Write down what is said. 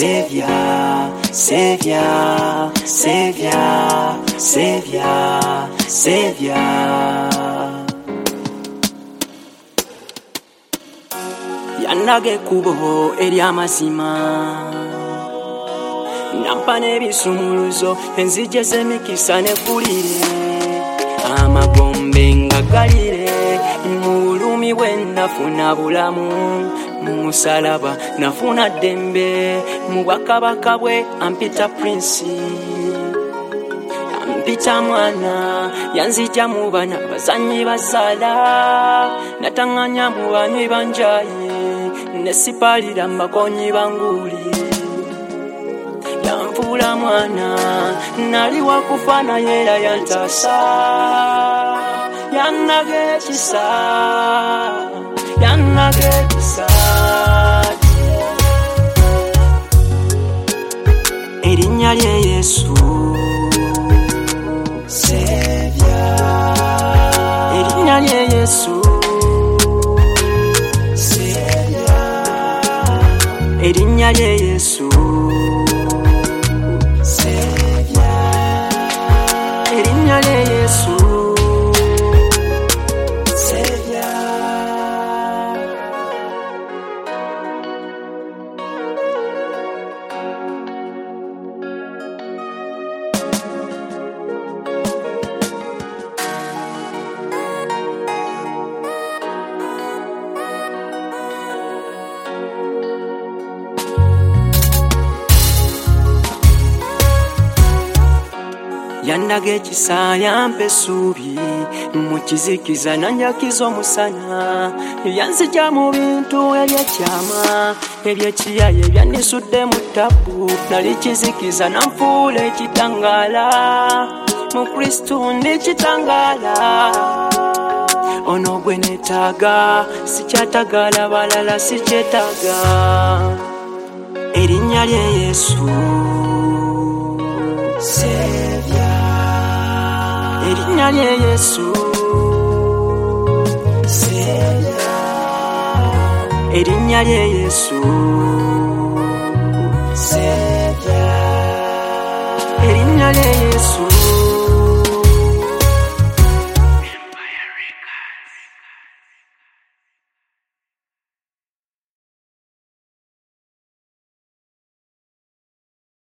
Savior, Savior, Savior, Savior, Savior. Yanage kubo ery'amazima nampa n'ebisumuluzo enzije z'emikisa n'eggulire amagombe nga galire mu bulumi bwe nafuna bulamu mu musalaba nafuna ddembe mu bwakabaka bwe ampita prince ampita mwana yanzija mu bana bazanyi basala natanganya mu banywi banjaye nesipalira makonyi banguli yanfula mwana nali wakufana yera yantasa yanagekisa erinnya lye Yesu Savior erinnya lye Yesu erinnya lye Yesu Savior erinnya lye Yesu Savior. Yandaga ekisa yampa essuubi mu kizikiza nanjakiza omusana yanzija mu bintu ebyekyama ebyekiyaye ebyannisudde mu ttabbu nali kizikiza nanfuula ekitangaala mu Kristo ndi kitangaala ono gwe neetaaga sikyatagaala balala sikyetaaga erinnya lye Yesu Savior erinnya lye Yesu Savior erinnya lye Yesu Savior erinnya lye Yesu